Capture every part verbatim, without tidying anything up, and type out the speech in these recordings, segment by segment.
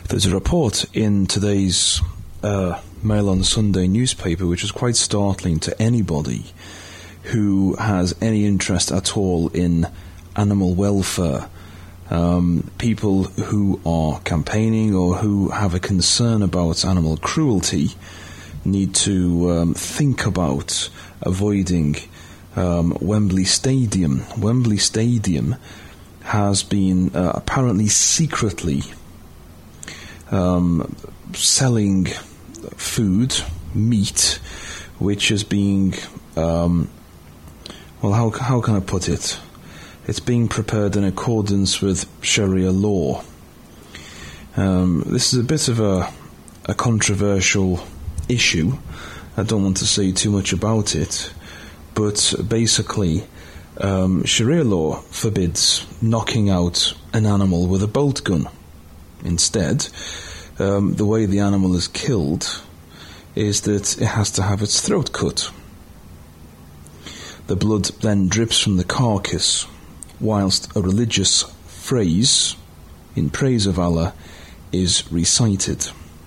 There's a report in today's uh, Mail on Sunday newspaper which is quite startling to anybody who has any interest at all in animal welfare. Um, people who are campaigning or who have a concern about animal cruelty need to um, think about avoiding um, Wembley Stadium. Wembley Stadium has been uh, apparently secretly um, selling food, meat, which is being, um, well, how how can I put it? It's being prepared in accordance with Sharia law. Um, this is a bit of a, a controversial issue. I don't want to say too much about it, but basically, um, Sharia law forbids knocking out an animal with a bolt gun. Instead, um, the way the animal is killed is that it has to have its throat cut. The blood then drips from the carcass, whilst a religious phrase in praise of Allah is recited.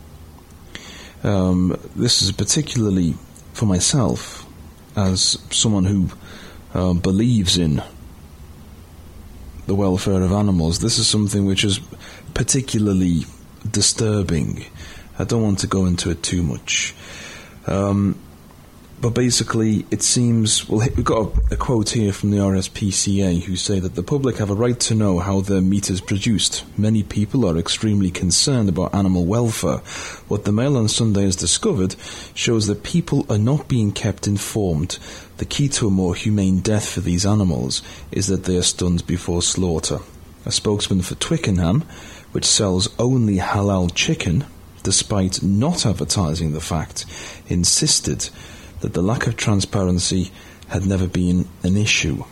Um, this is particularly for myself, as someone who uh, believes in the welfare of animals. This is something which is particularly disturbing. I don't want to go into it too much. Um, But basically, it seems, well, we've got a, a quote here from the R S P C A who say that the public have a right to know how their meat is produced. Many people are extremely concerned about animal welfare. What the Mail on Sunday has discovered shows that people are not being kept informed. The key to a more humane death for these animals is that they are stunned before slaughter. A spokesman for Twickenham, which sells only halal chicken, despite not advertising the fact, insisted that the lack of transparency had never been an issue.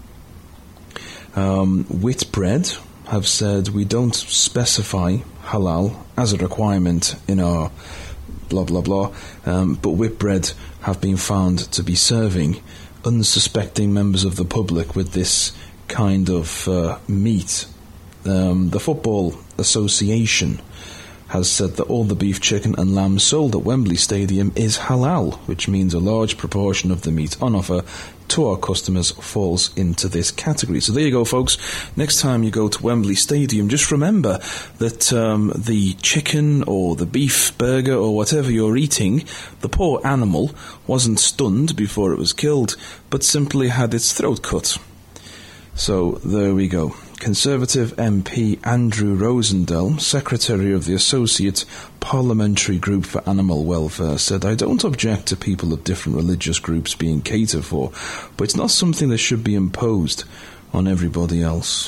Um, Whitbread have said we don't specify halal as a requirement in our blah blah blah, um, but Whitbread have been found to be serving unsuspecting members of the public with this kind of uh, meat. Um, the Football Association has said that all the beef, chicken and lamb sold at Wembley Stadium is halal, which means a large proportion of the meat on offer to our customers falls into this category. So there you go, folks. Next time you go to Wembley Stadium, just remember that um, the chicken or the beef burger or whatever you're eating, the poor animal wasn't stunned before it was killed, but simply had its throat cut. So there we go. Conservative M P Andrew Rosendale, Secretary of the Associate Parliamentary Group for Animal Welfare, said, "I don't object to people of different religious groups being catered for, but it's not something that should be imposed on everybody else."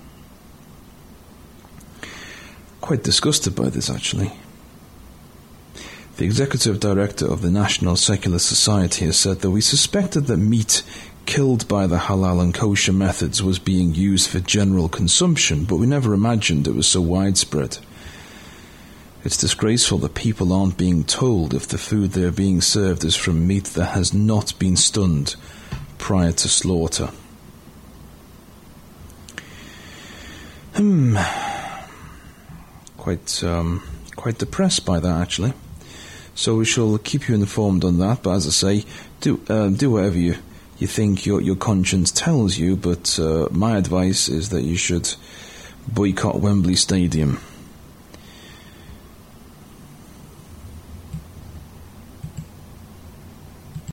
Quite disgusted by this, actually. The Executive Director of the National Secular Society has said that we suspected that meat killed by the halal and kosher methods was being used for general consumption, but we never imagined it was so widespread. It's disgraceful that people aren't being told if the food they are being served is from meat that has not been stunned prior to slaughter. Hmm. Quite, um, quite depressed by that, actually. So we shall keep you informed on that, but as I say, do uh, do whatever you you think your your conscience tells you, but uh, my advice is that you should boycott Wembley Stadium.